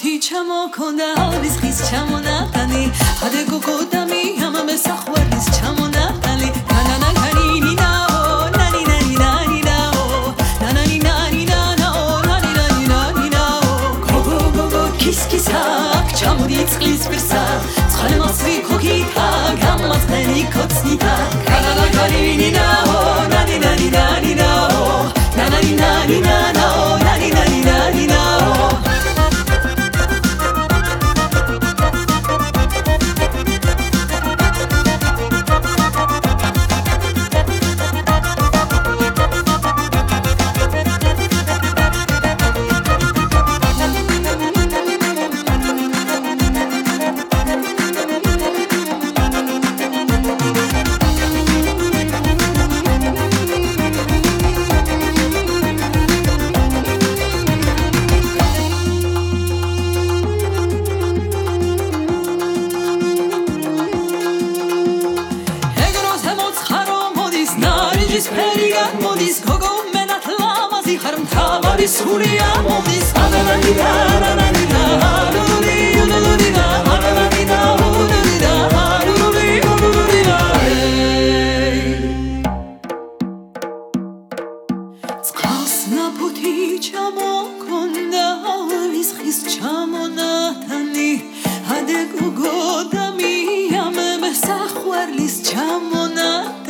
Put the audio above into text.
ბუთი ჩამოქონდა არის ხის ჩამონატანი ადე გოგოდამი ამამე სახვერის ჩამონატალი ნანა განინინაო ნანი ნანი ნანი ნაო ნანანი ნანი ნანაო ნანი ნანი ნანი ნაო გოგო გოგო კის კისა ჩამოდი წყლის პირსა ცხელმასვი ქოქიტა გამაწყენი კოცნიტა ნანა განინინაო ნანი ნანი ნანი ნაო ნანანი ნანი ნანაო ნანი ნანი ნანი ნაო ფერიგან მოდის გოგო მენათ ლამაზი ხარ მთავარი სულია მოდის ანანანინა ანანანინა ანურული უნურულინა ანანანინა უნურულინა ანურული უნურულინა წყალს ნაფუთი ჩამოქონდა არის ხის ჩამონატანი ადე გოგო და მიამე სახვერლის ჩამონატანი